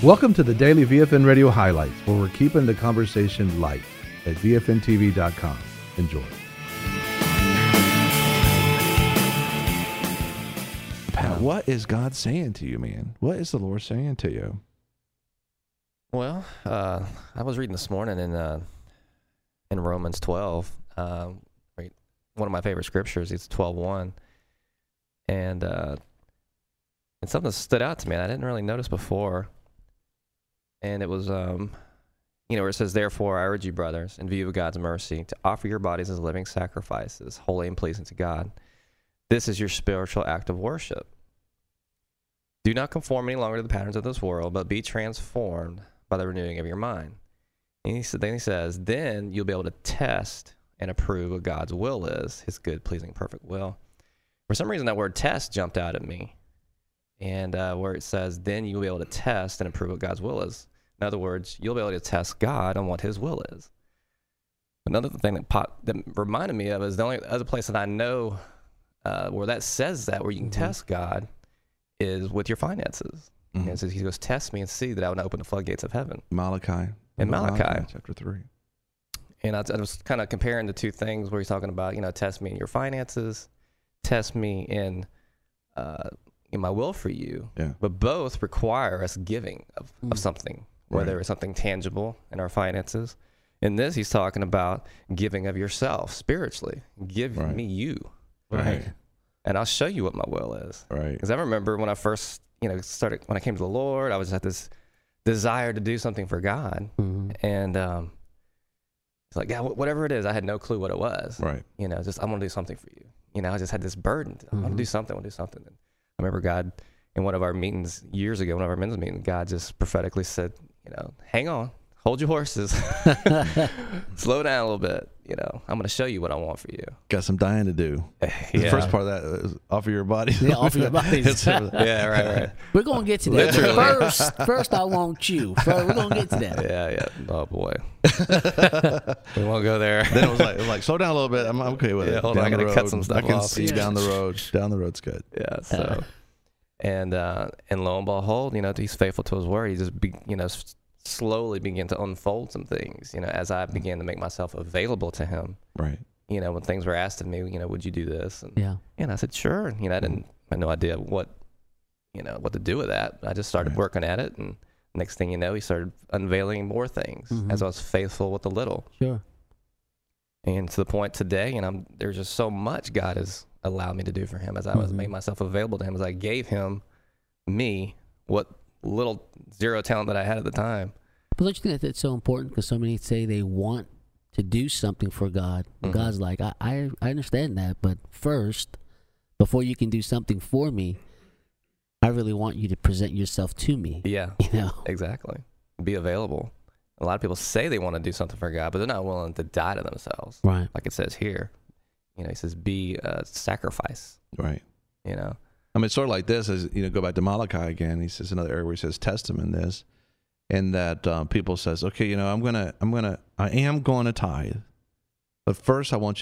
Welcome to the Daily VFN Radio Highlights, where we're keeping the conversation light at VFNTV.com. Enjoy. Pat, what is God saying to you, man? What is the Lord saying to you? Well, I was reading this morning in Romans 12. One of my favorite scriptures. It's 12:1, and something stood out to me. I didn't really notice before, and it was where it says, "Therefore, I urge you, brothers, in view of God's mercy, to offer your bodies as living sacrifices, holy and pleasing to God. This is your spiritual act of worship. Do not conform any longer to the patterns of this world, but be transformed by the renewing of your mind." And then he says, then you'll be able to test and approve what God's will is, his good, pleasing, perfect will. For some reason, that word test jumped out at me. And where it says, then you'll be able to test and approve what God's will is. In other words, you'll be able to test God on what his will is. Another thing that reminded me of is the only other place that I know where that says that, where you can test God, is with your finances. Mm-hmm. It says, he goes, test me and see that I would open the floodgates of heaven. Malachi. In Malachi. Chapter 3. And I was kind of comparing the two things where he's talking about, test me in your finances, test me in my will for you. Yeah. But both require us giving of something, whether it's something tangible in our finances. In this, he's talking about giving of yourself spiritually. Give me you. Right. And I'll show you what my will is. Right. Because I remember when I first, when I came to the Lord, I was at this desire to do something for God. Mm-hmm. And it's like, God, whatever it is, I had no clue what it was. Right. I want to do something for you. I just had this burden. I want to do something. And I remember God, in one of our meetings years ago, one of our men's meetings, God just prophetically said, hang on, hold your horses, slow down a little bit. I'm going to show you what I want for you. Got some dying to do. The first part of that is offer your body. Yeah, offer your bodies. Yeah, right. We're going to get to that. First, I want you. We're going to get to that. Yeah. Oh, boy. We won't go there. Then it was like, slow down a little bit. I'm okay with it. Hold on, I got to cut some stuff off. I can see down the road. Down the road's good. Yeah, so. And lo and behold, he's faithful to his word. He just, slowly began to unfold some things, as I began to make myself available to him. Right. When things were asked of me, would you do this? And I said, sure. I had no idea what to do with that. I just started working at it, and next thing you know, he started unveiling more things as I was faithful with the little. Sure. And to the point today, there's just so much God has allowed me to do for him as I was made myself available to him, as I gave him me what little zero talent that I had at the time. But don't you think that's so important? Because so many say they want to do something for God. And God's like, I understand that, but first, before you can do something for me, I really want you to present yourself to me. Yeah, exactly. Be available. A lot of people say they want to do something for God, but they're not willing to die to themselves. Right. Like it says here. He says, be a sacrifice. Right. It's sort of like this, as go back to Malachi again. He says another area where he says, test him in this, and that people says, okay, I am going to tithe, but first I want